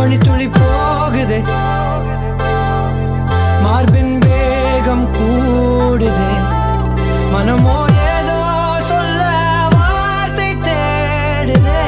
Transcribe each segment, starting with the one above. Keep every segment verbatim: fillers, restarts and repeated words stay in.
மணி துளி போகுதே, மார்பின் வேகம் கூடுதே, மனமோ ஏதோ சொல்ல வார்த்தை தேடுதே.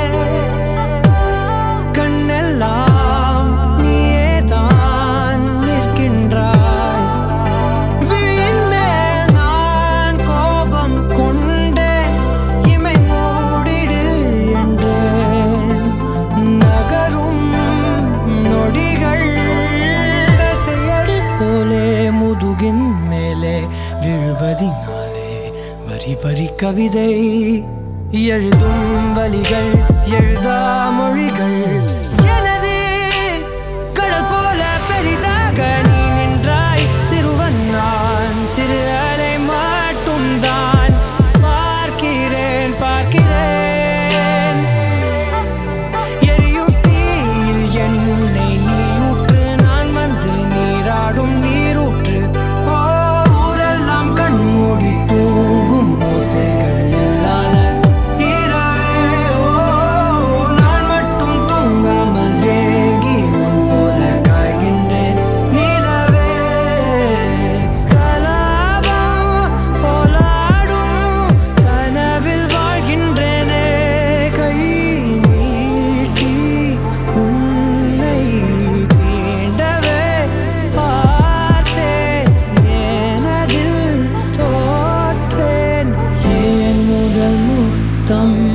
கண்ணெல்லாம் நீயே தான் நிற்கின்றாய், விழியின் மேல் நான் கோபம் கொண்டே இமை மூடிடு என்றேன். நகரும் நொடிகள் தசையடி போலே முதுகின் மேலே விழுவதினாலே வரி வரி கவிதை எழுதும் வலிகள் எழுதா மொழிகள். எனது கடல் போல பெரிதாக நீ நின்றாய், சிறுவன் நான் சிறு அலை மட்டும் தான் பார்க்கிறேன் பார்க்கிறேன். எரியும் தீயில் என்னை நீ ஊற்று, நான் வந்து நீராடும் நீரூற்று. ஓ ஊரெல்லாம் கண்மூடி தூங்கும் ஓசைகள் இல்லாத இரவே. ஓ நான் மட்டும் தூங்காமல் ஏங்கி உன் போல காய்கின்றேன் நிலவே. கலாபம் போலாடும் கனவில் வாழ்கின்றேனே, கை நீட்டி உன்னை தீண்டவே பார்த்தேன், ஏனதில் தோற்றேன். ஏன் முதல் முத்தம்